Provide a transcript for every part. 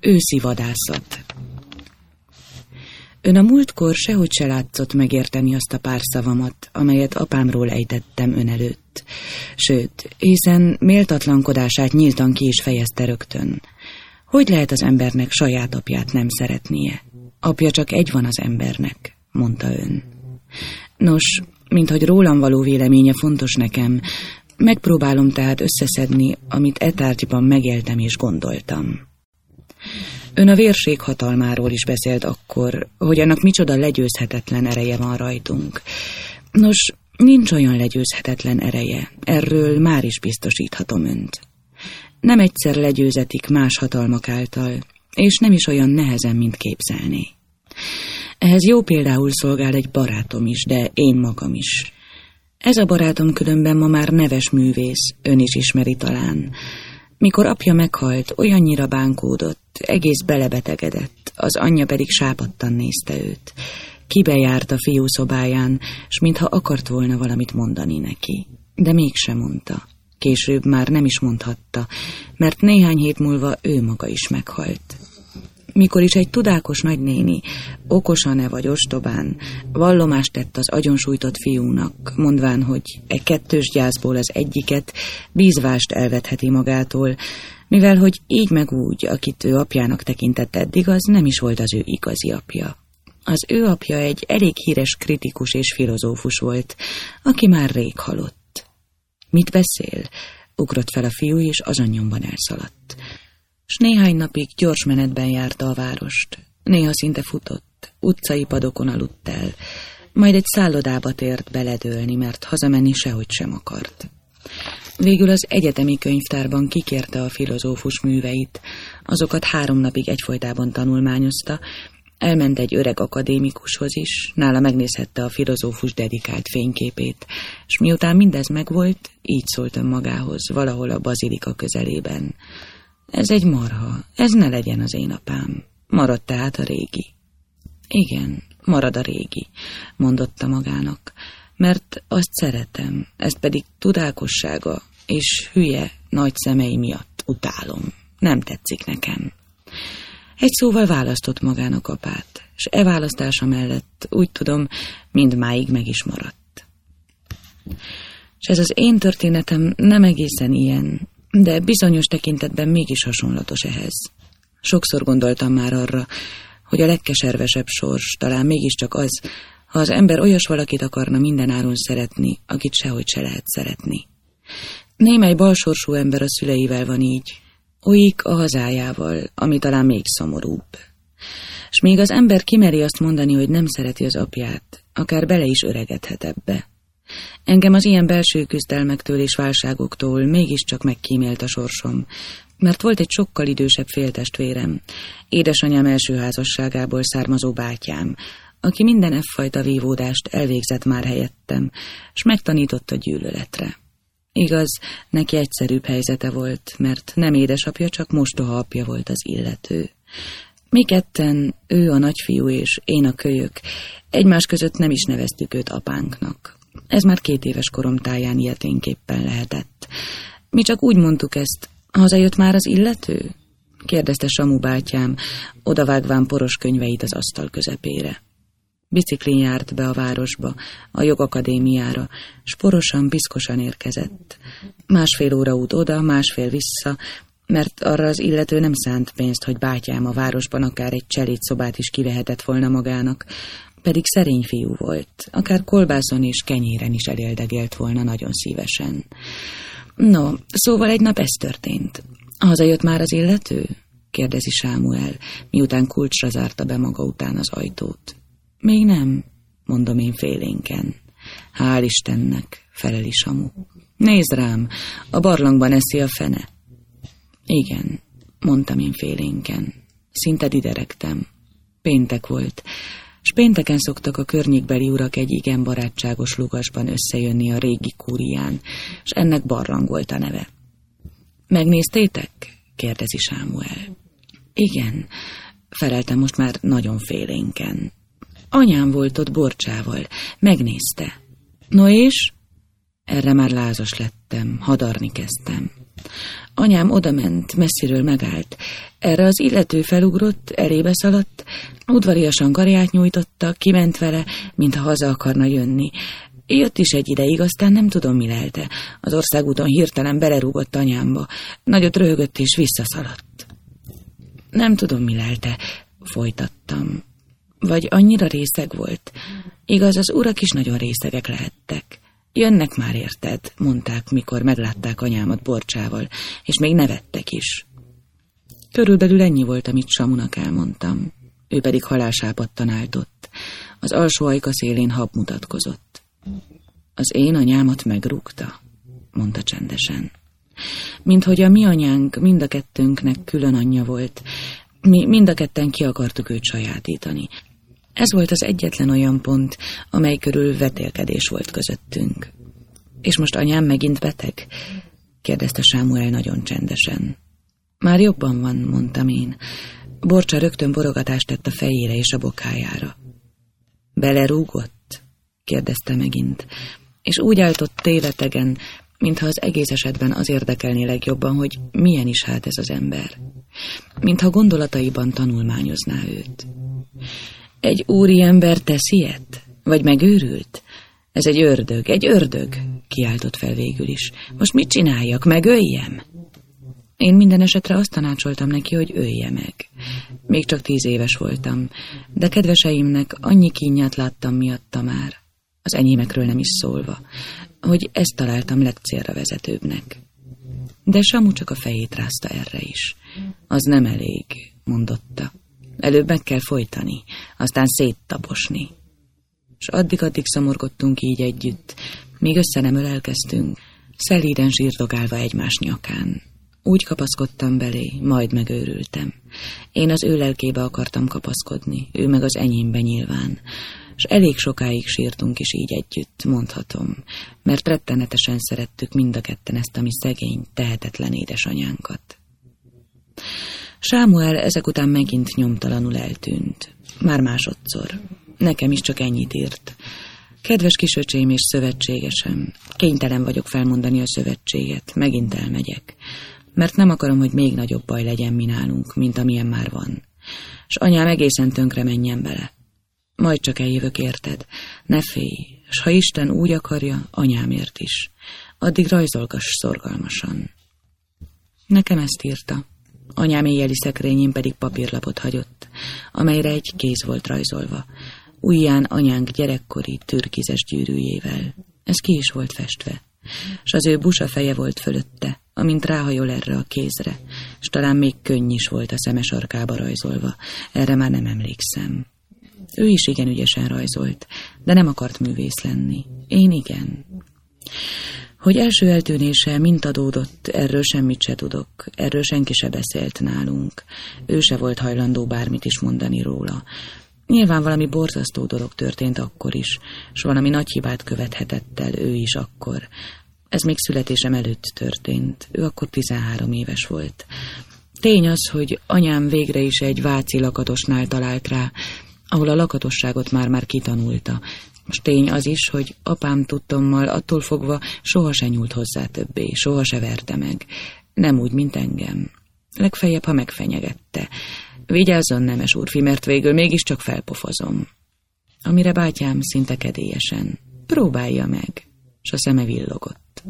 Őszi vadászat. Ön a múltkor sehogy se látszott megérteni azt a pár szavamat, amelyet apámról ejtettem ön előtt. Sőt, hiszen méltatlankodását nyíltan ki is fejezte rögtön. Hogy lehet az embernek saját apját nem szeretnie? Apja csak egy van az embernek, mondta ön. Nos, minthogy rólam való véleménye fontos nekem, megpróbálom tehát összeszedni, amit e tárgyban megéltem és gondoltam. Ön a vérség hatalmáról is beszélt akkor, hogy annak micsoda legyőzhetetlen ereje van rajtunk. Nos, nincs olyan legyőzhetetlen ereje, erről már is biztosíthatom önt. Nem egyszer legyőzetik más hatalmak által, és nem is olyan nehezen, mint képzelné. Ehhez jó például szolgál egy barátom is, de én magam is. Ez a barátom különben ma már neves művész, ön is ismeri talán. Mikor apja meghalt, olyannyira bánkódott, egész belebetegedett, az anyja pedig sápadtan nézte őt. Kibejárt a fiú szobáján, s mintha akart volna valamit mondani neki. De mégsem mondta. Később már nem is mondhatta, mert néhány hét múlva ő maga is meghalt. Mikor is egy tudákos nagynéni, okosan-e vagy ostobán, vallomást tett az agyonsújtott fiúnak, mondván, hogy kettős gyászból az egyiket bízvást elvetheti magától, mivel hogy így meg úgy, akit ő apjának tekintett eddig, az nem is volt az ő igazi apja. Az ő apja egy elég híres kritikus és filozófus volt, aki már rég halott. Mit beszél? Ugrott fel a fiú, és azon nyomban elszaladt. S néhány napig gyors menetben járta a várost. Néha szinte futott, utcai padokon aludt el, majd egy szállodába tért beledőlni, mert hazamenni sehogy sem akart. Végül az egyetemi könyvtárban kikérte a filozófus műveit, azokat 3 napig egyfolytában tanulmányozta, elment egy öreg akadémikushoz is, nála megnézhette a filozófus dedikált fényképét, és miután mindez megvolt, így szólt önmagához, valahol a bazilika közelében. Ez egy marha, ez ne legyen az én apám. Marad tehát a régi. Igen, marad a régi, mondotta magának, mert azt szeretem, ezt pedig tudálkossága és hülye nagy szemei miatt utálom. Nem tetszik nekem. Egy szóval választott magának apát, és e választása mellett úgy tudom, mindmáig meg is maradt. És ez az én történetem nem egészen ilyen, de bizonyos tekintetben mégis hasonlatos ehhez. Sokszor gondoltam már arra, hogy a legkeservesebb sors talán mégiscsak az, ha az ember olyas valakit akarna mindenáron szeretni, akit sehogy se lehet szeretni. Némely balsorsú ember a szüleivel van így, olyik a hazájával, ami talán még szomorúbb. És még az ember kimeri azt mondani, hogy nem szereti az apját, akár bele is öregedhet ebbe. Engem az ilyen belső küzdelmektől és válságoktól mégiscsak megkímélt a sorsom, mert volt egy sokkal idősebb féltestvérem, édesanyám első házasságából származó bátyám, aki minden effajta vívódást elvégzett már helyettem, s megtanított a gyűlöletre. Igaz, neki egyszerűbb helyzete volt, mert nem édesapja, csak mostoha apja volt az illető. Mi ketten, ő a nagyfiú és én a kölyök, egymás között nem is neveztük őt apánknak. Ez már 2 éves korom táján ilyeténképpen lehetett. Mi csak úgy mondtuk ezt, hazajött már az illető? Kérdezte Samu bátyám, odavágván poros könyveit az asztal közepére. Biciklin járt be a városba, a jogakadémiára, s porosan, piszkosan érkezett. 1,5 óra út oda, 1,5 vissza, mert arra az illető nem szánt pénzt, hogy bátyám a városban akár egy cselédszobát is kivehetett volna magának, pedig szerény fiú volt, akár kolbászon és kenyéren is eléldegélt volna nagyon szívesen. No, szóval egy nap ez történt. Hazajött már az illető? Kérdezi Sámuel, miután kulcsra zárta be maga után az ajtót. Még nem, mondom én félénken. Hál' Istennek, feleli Samu. Nézd rám, a barlangban eszi a fene. Igen, mondtam én félénken. Szinte dideregtem. Péntek volt, s pénteken szoktak a környékbeli urak egy igen barátságos lugasban összejönni a régi kúrián, s ennek barlang volt a neve. Megnéztétek? Kérdezi Sámuel. Igen, feleltem most már nagyon félénken. Anyám volt ott Borcsával, megnézte. No és? Erre már lázas lettem, hadarni kezdtem. Anyám odament, messziről megállt. Erre az illető felugrott, elébe szaladt, udvariasan karját nyújtotta, kiment vele, mintha haza akarna jönni. Jött is egy ideig, aztán nem tudom, mi lelte. Az országúton hirtelen belerúgott anyámba. Nagyot röhögött és visszaszaladt. Nem tudom, mi lelte, folytattam. Vagy annyira részeg volt. Igaz, az urak is nagyon részegek lehettek. Jönnek már, érted, mondták, mikor meglátták anyámat Borcsával, és még nevettek is. Körülbelül ennyi volt, amit Samunak elmondtam. Ő pedig halálsápadtan állt ott. Az alsó ajka szélén hab mutatkozott. Az én anyámat megrúgta, mondta csendesen. Minthogy a mi anyánk mind a kettőnknek külön anyja volt, mi mind a ketten ki akartuk őt sajátítani. Ez volt az egyetlen olyan pont, amely körül vetélkedés volt közöttünk. És most anyám megint beteg? kérdezte Sámuel nagyon csendesen. Már jobban van, mondtam én. Borcsa rögtön borogatást tett a fejére és a bokájára. Belerúgott? kérdezte megint, és úgy állt ott tévetegen, mintha az egész esetben az érdekelné legjobban, hogy milyen is hát ez az ember. Mintha gondolataiban tanulmányozná őt. Egy úriember tesz ilyet? Vagy megőrült? Ez egy ördög, kiáltott fel végül is. Most mit csináljak, megöljem? Én minden esetre azt tanácsoltam neki, hogy ölje meg. Még csak 10 éves voltam, de kedveseimnek annyi kínját láttam miatta már, az enyémekről nem is szólva, hogy ezt találtam legcélra vezetőbbnek. De Samu csak a fejét rázta erre is. Az nem elég, mondotta. Előbb meg kell folytani, aztán széttaposni. És addig-addig szomorgottunk így együtt, míg össze nem ölelkeztünk, szelíden zsírdogálva egymás nyakán. Úgy kapaszkodtam belé, majd megőrültem. Én az ő lelkébe akartam kapaszkodni, ő meg az enyémbe nyilván. És elég sokáig sírtunk is így együtt, mondhatom, mert rettenetesen szerettük mind a ketten ezt a mi szegény, tehetetlen édesanyánkat. Sámuel ezek után megint nyomtalanul eltűnt. Már másodszor. Nekem is csak ennyit írt. Kedves kisöcsém és szövetségesem, kénytelen vagyok felmondani a szövetséget, megint elmegyek, mert nem akarom, hogy még nagyobb baj legyen mi nálunk, mint amilyen már van. S anyám egészen tönkre menjen bele. Majd csak eljövök, érted? Ne félj, s ha Isten úgy akarja, anyámért is. Addig rajzolgass szorgalmasan. Nekem ezt írta. Anyám éjjeli szekrényén pedig papírlapot hagyott, amelyre egy kéz volt rajzolva, ujján anyánk gyerekkori türkizes gyűrűjével. Ez ki is volt festve, s az ő busa feje volt fölötte, amint ráhajol erre a kézre, s talán még könny is volt a szeme sarkába rajzolva, erre már nem emlékszem. Ő is igen ügyesen rajzolt, de nem akart művész lenni. Én igen. Hogy első eltűnése mint adódott, erről semmit se tudok, erről senki se beszélt nálunk. Ő se volt hajlandó bármit is mondani róla. Nyilván valami borzasztó dolog történt akkor is, s valami nagy hibát követhetett el ő is akkor. Ez még születésem előtt történt, ő akkor 13 éves volt. Tény az, hogy anyám végre is egy váci lakatosnál talált rá, ahol a lakatosságot már kitanulta. Most tény az is, hogy apám tudtommal attól fogva soha se nyúlt hozzá többé, soha se verte meg. Nem úgy, mint engem. Legfeljebb, ha megfenyegette. Vigyázzon, nemes úrfi, mert végül mégiscsak felpofozom. Amire bátyám szinte kedélyesen. Próbálja meg. S a szeme villogott.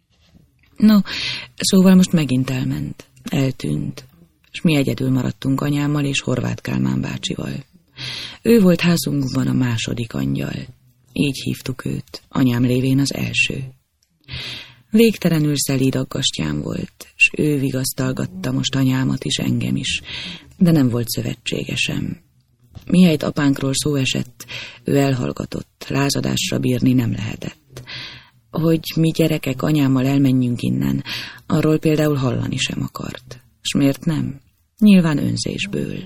No, szóval most megint elment. Eltűnt. S mi egyedül maradtunk anyámmal és Horváth Kálmán bácsival. Ő volt házunkban a második angyal. Így hívtuk őt, anyám lévén az első. Végtelenül szelíd aggastyán volt, s ő vigasztalgatta most anyámat is, engem is, de nem volt szövetségesem. Mihelyt apánkról szó esett, ő elhallgatott, lázadásra bírni nem lehetett. Hogy mi gyerekek anyámmal elmenjünk innen, arról például hallani sem akart. S miért nem? Nyilván önzésből.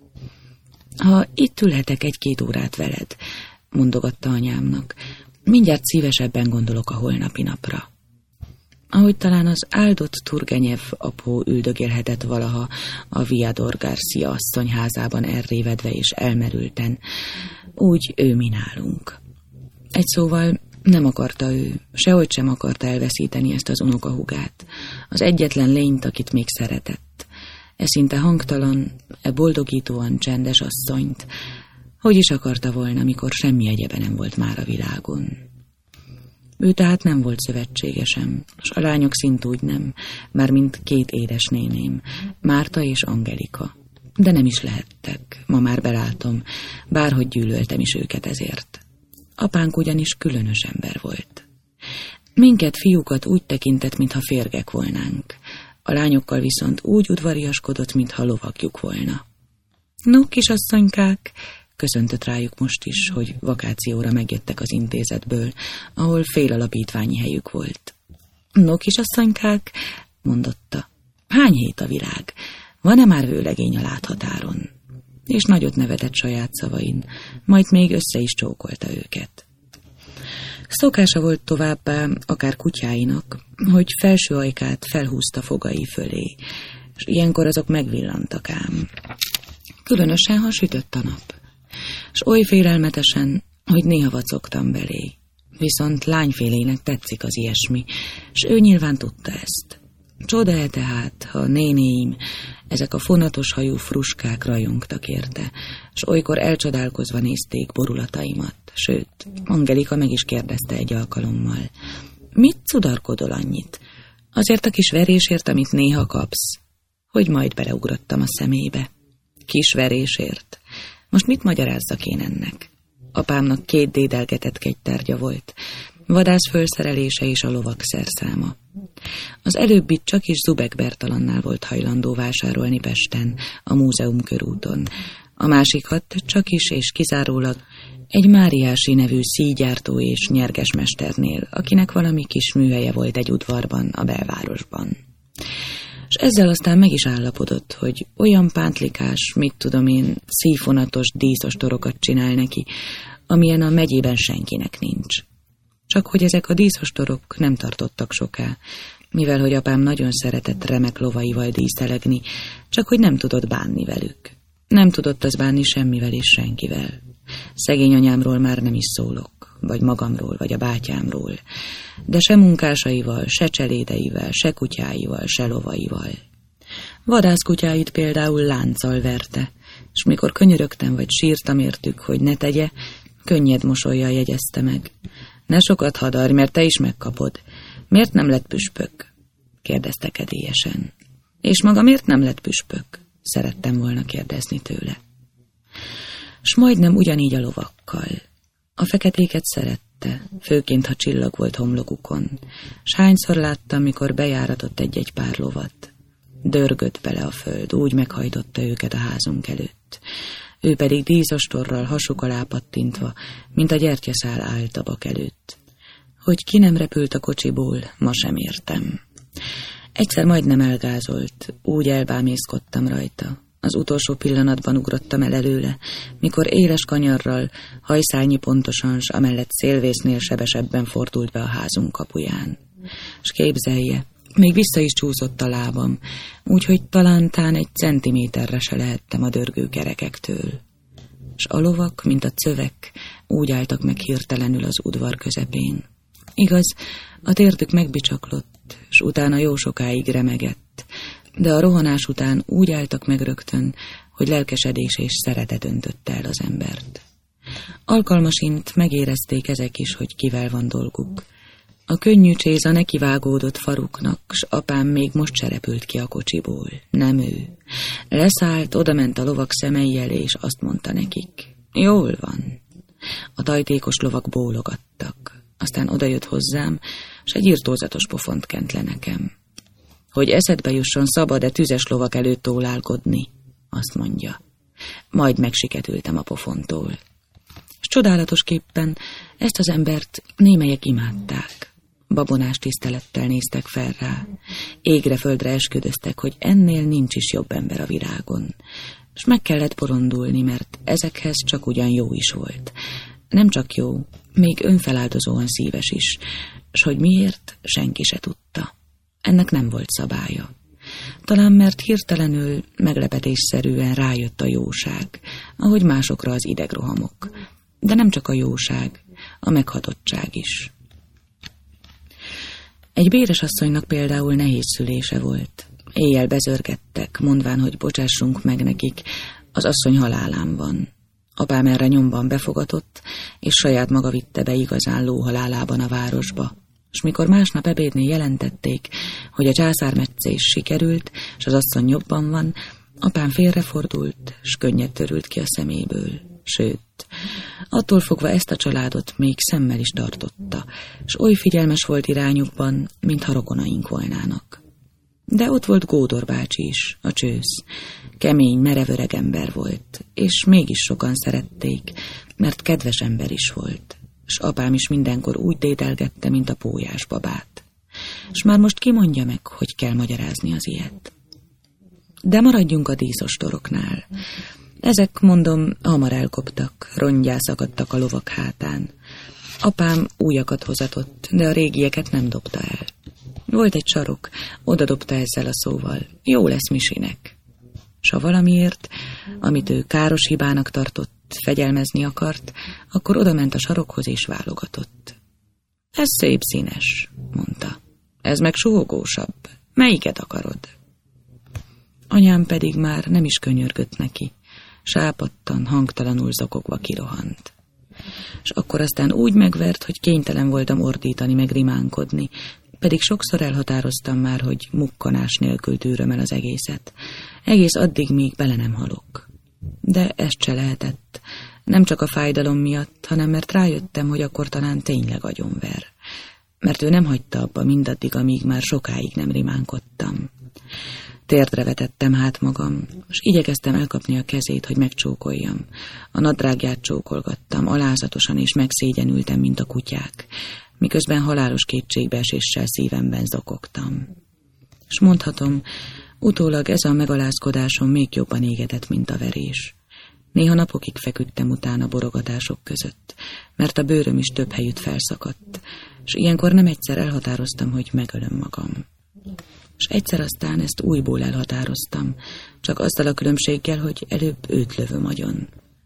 Ha itt ülhetek 1-2 órát veled, mondogatta anyámnak, mindjárt szívesebben gondolok a holnapi napra. Ahogy talán az áldott Turgenev apó üldögélhetett valaha a Viador Garcia asszony házában elrévedve és elmerülten, úgy ő mi nálunk. Egy szóval Nem akarta ő, sehogy sem akarta elveszíteni ezt az unokahúgát, az egyetlen lényt, akit még szeretett. Szinte hangtalan, boldogítóan csendes asszonyt. Hogy is akarta volna, mikor semmi egyebe nem volt már a világon. Ő tehát nem volt szövetségesem, s a lányok szintúgy nem, mármint 2 édesnéném, Márta és Angelika. De nem is lehettek, ma már belátom, bárhogy gyűlöltem is őket ezért. Apánk ugyanis különös ember volt. Minket, fiúkat úgy tekintett, mintha férgek volnánk. A lányokkal viszont úgy udvariaskodott, mintha lovagjuk volna. No, kisasszonykák, köszöntött rájuk most is, hogy vakációra megjöttek az intézetből, ahol félalapítványi helyük volt. No, kisasszonykák, mondotta, hány hét a virág? Van-e már vőlegény a láthatáron? És nagyot nevetett saját szavain, majd még össze is csókolta őket. Szokása volt továbbá, akár kutyáinak, hogy felső ajkát felhúzta fogai fölé, és ilyenkor azok megvillantak ám. Különösen, ha sütött a nap. S oly félelmetesen, hogy néha vacogtam belé. Viszont lányfélének tetszik az ilyesmi, s ő nyilván tudta ezt. Csoda-e tehát, ha nénéim, ezek a fonatos hajú fruskák rajongtak érte, s olykor elcsodálkozva nézték borulataimat, sőt, Angelika meg is kérdezte egy alkalommal. Mit cudarkodol annyit? Azért a kis verésért, amit néha kapsz? Hogy majd beleugrottam a szemébe. Kis verésért? Most mit magyarázzak én ennek? Apámnak 2 dédelgetett kegytárgya volt, vadász fölszerelése és a lovak szerszáma. Az előbbit csak is Zubek Bertalannál volt hajlandó vásárolni Pesten, a múzeum körúton. A másikat csak is és kizárólag egy Máriási nevű szíjgyártó és nyergesmesternél, akinek valami kis műhelye volt egy udvarban, a belvárosban. És ezzel aztán meg is állapodott, hogy olyan pántlikás, mit tudom én, szívfonatos díszostorokat csinál neki, amilyen a megyében senkinek nincs. Csak hogy ezek a díszostorok nem tartottak soká, mivel hogy apám nagyon szeretett remek lovaival díszelegni, csak hogy nem tudott bánni velük. Nem tudott az bánni semmivel és senkivel. Szegény anyámról már nem is szólok, vagy magamról, vagy a bátyámról, de se munkásaival, se cselédeivel, se kutyáival, se lovaival. Vadászkutyáit például lánccal verte, és mikor könyörögtem vagy sírtam értük, hogy ne tegye, könnyed mosollyal jegyezte meg. Ne sokat hadarj, mert te is megkapod. Miért nem lett püspök? Kérdezte kedélyesen. És maga miért nem lett püspök? Szerettem volna kérdezni tőle. S majdnem ugyanígy a lovakkal. A feketéket szerette, főként ha csillag volt homlokukon, s hányszor láttam, mikor bejáratott egy-egy pár lovat. Dörgött bele a föld, úgy meghajtotta őket a házunk előtt. Ő pedig díszostorral hasuk alá pattintva, mint a gyertyaszál állt a bak előtt. Hogy ki nem repült a kocsiból, ma sem értem. Egyszer majdnem elgázolt, úgy elbámészkodtam rajta. Az utolsó pillanatban ugrottam el előle, mikor éles kanyarral, hajszálnyi pontosan, s amellett szélvésznél sebesebben fordult be a házunk kapuján. S képzelje, még vissza is csúszott a lábam, úgyhogy talántán 1 centiméterre se lehettem a dörgő kerekektől. S a lovak, mint a cövek, úgy álltak meg hirtelenül az udvar közepén. Igaz, a térdük megbicsaklott, s utána jó sokáig remegett, de a rohanás után úgy álltak meg rögtön, hogy lelkesedés és szeretet öntötte el az embert. Alkalmasint megérezték ezek is, hogy kivel van dolguk. A könnyű cséza nekivágódott faruknak, s apám még most se repült ki a kocsiból. Nem ő. Leszállt, odament a lovak szemei elé, és azt mondta nekik. Jól van. A tajtékos lovak bólogattak. Aztán odajött hozzám, s egy irtózatos pofont kent le nekem. Hogy eszedbe jusson szabad-e tüzes lovak előtt ólálkodni, azt mondja. Majd megsiketültem a pofontól. És csodálatosképpen ezt az embert némelyek imádták. Babonás tisztelettel néztek fel rá. Égre-földre esküdöztek, hogy ennél nincs is jobb ember a világon. És meg kellett porondulni, mert ezekhez csak ugyan jó is volt. Nem csak jó, még önfeláldozóan szíves is, s hogy miért, senki se tudta. Ennek nem volt szabálya. Talán mert hirtelenül, meglepetésszerűen rájött a jóság, ahogy másokra az idegrohamok. De nem csak a jóság, a meghatottság is. Egy béres asszonynak például nehéz szülése volt. Éjjel bezörgettek, mondván, hogy bocsássunk meg nekik, az asszony halálán van. Apám erre nyomban befogatott, és saját maga vitte be igazán lóhalálában a városba. És mikor másnap ebédnél jelentették, hogy a császármetszés sikerült, és az asszony jobban van, apám félrefordult, s könnyed törült ki a szeméből. Sőt, attól fogva ezt a családot még szemmel is tartotta, s oly figyelmes volt irányukban, mintha rokonaink volnának. De ott volt Gódor bácsi is, a csősz. Kemény, merev öreg ember volt, és mégis sokan szerették, mert kedves ember is volt, s apám is mindenkor úgy dédelgette, mint a pólyás babát. S már most ki mondja meg, hogy kell magyarázni az ilyet. De maradjunk a díszostoroknál. Ezek, mondom, hamar elkoptak, rongyá szakadtak a lovak hátán. Apám újakat hozatott, de a régieket nem dobta el. Volt egy sarok, oda dobta ezzel a szóval, jó lesz Misinek. S ha valamiért, amit ő káros hibának tartott, fegyelmezni akart, akkor odament a sarokhoz és válogatott. Ez szép színes, mondta. Ez meg suhogósabb. Melyiket akarod? Anyám pedig már nem is könyörgött neki. Sápadtan, hangtalanul zokogva kirohant. És akkor aztán úgy megvert, hogy kénytelen voltam ordítani, meg rimánkodni, pedig sokszor elhatároztam már, hogy mukkanás nélkül tűröm el az egészet. Egész addig, míg bele nem halok. De ezt se lehetett. Nem csak a fájdalom miatt, hanem mert rájöttem, hogy akkor talán tényleg agyonver. Mert ő nem hagyta abba mindaddig, amíg már sokáig nem rimánkodtam. Térdre vetettem hát magam, és igyekeztem elkapni a kezét, hogy megcsókoljam. A nadrágját csókolgattam, alázatosan és megszégyenültem, mint a kutyák, miközben halálos kétségbeeséssel szívemben zokogtam. És mondhatom, utólag ez a megalázkodásom még jobban égetett, mint a verés. Néha napokig feküdtem utána borogatások között, mert a bőröm is több helyütt felszakadt, és ilyenkor nem egyszer elhatároztam, hogy megölöm magam. És egyszer aztán ezt újból elhatároztam, csak azzal a különbséggel, hogy előbb őt lövöm agyon.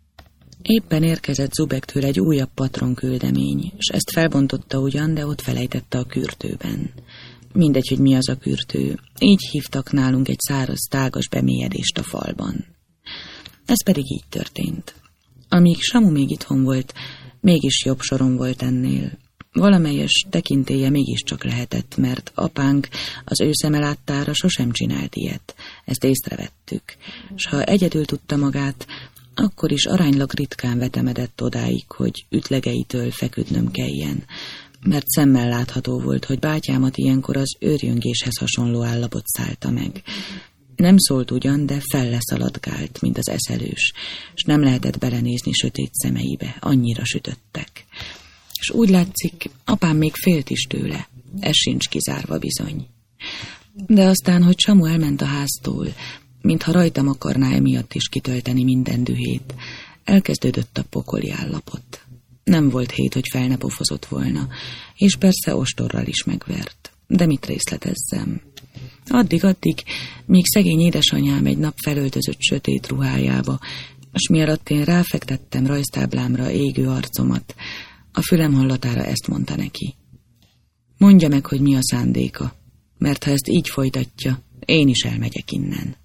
Éppen érkezett Zubektől egy újabb patronküldemény, és ezt felbontotta ugyan, de ott felejtette a kürtőben. Mindegy, hogy mi az a kürtő, így hívtak nálunk egy száraz, tágas bemélyedést a falban. Ez pedig így történt. Amíg Samu még itthon volt, mégis jobb sorom volt ennél. Valamelyes tekintélye mégiscsak lehetett, mert apánk az ő szeme láttára sosem csinált ilyet. Ezt észrevettük, s ha egyedül tudta magát, akkor is aránylag ritkán vetemedett odáig, hogy ütlegeitől feküdnöm kelljen, mert szemmel látható volt, hogy bátyámat ilyenkor az őrjöngéshez hasonló állapot szállta meg. Nem szólt ugyan, de felleszaladgált, mint az eszelős, s nem lehetett belenézni sötét szemeibe, annyira sütöttek. És úgy látszik, apám még félt is tőle, ez sincs kizárva bizony. De aztán, hogy Samu elment a háztól, mintha rajtam akarná emiatt is kitölteni minden dühét, elkezdődött a pokoli állapot. Nem volt hét, hogy fel ne pofozott volna, és persze ostorral is megvert. De mit részletezzem? Addig, míg szegény édesanyám egy nap felöltözött sötét ruhájába, és miatt én ráfektettem rajztáblámra égő arcomat, a fülem hallatára ezt mondta neki. Mondja meg, hogy mi a szándéka, mert ha ezt így folytatja, én is elmegyek innen.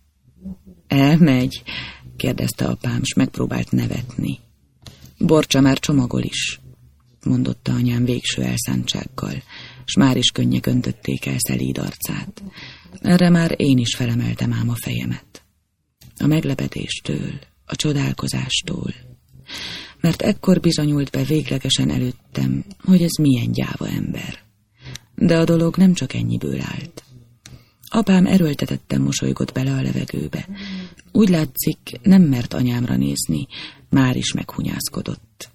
Elmegy? Kérdezte apám, s megpróbált nevetni. Borcsa már csomagol is, mondotta anyám végső elszántsággal, s már is könnyek öntötték el szelíd arcát. Erre már én is felemeltem ám a fejemet. A meglepetéstől, a csodálkozástól, mert ekkor bizonyult be véglegesen előttem, hogy ez milyen gyáva ember. De a dolog nem csak ennyiből állt. Apám erőltetetten mosolygott bele a levegőbe. Úgy látszik, nem mert anyámra nézni, már is meghunyászkodott.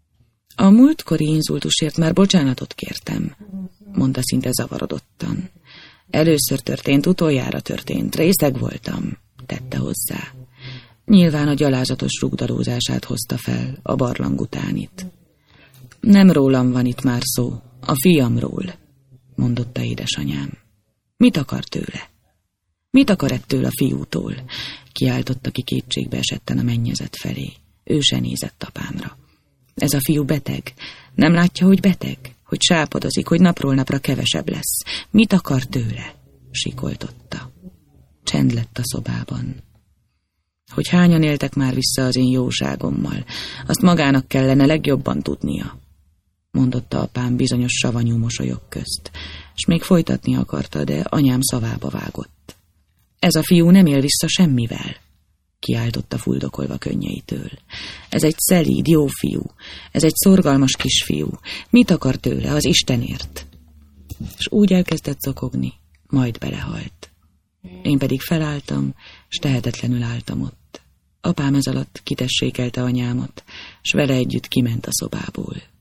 A múltkori inzultusért már bocsánatot kértem, mondta szinte zavarodottan. Először történt, utoljára történt, részeg voltam, tette hozzá. Nyilván a gyalázatos rugdalózását hozta fel, a barlang utánit. Nem rólam van itt már szó, a fiamról, mondotta édesanyám. Mit akar tőle? Mit akar ettől a fiútól? Kiáltotta ki kétségbe esetten a mennyezet felé. Ő se nézett apámra. Ez a fiú beteg. Nem látja, hogy beteg? Hogy sápadozik, hogy napról napra kevesebb lesz. Mit akar tőle? Sikoltotta. Csend lett a szobában. Hogy hányan éltek már vissza az én jóságommal, azt magának kellene legjobban tudnia, mondotta apám bizonyos savanyú mosolyok közt, s még folytatni akarta, de anyám szavába vágott. Ez a fiú nem él vissza semmivel, kiáltotta fuldokolva könnyeitől. Ez egy szelíd, jó fiú, ez egy szorgalmas kisfiú. Mit akar tőle az Istenért? És úgy elkezdett zokogni, majd belehalt. Én pedig felálltam, s tehetetlenül álltam ott. Apám ez alatt kitessékelte anyámat, s vele együtt kiment a szobából.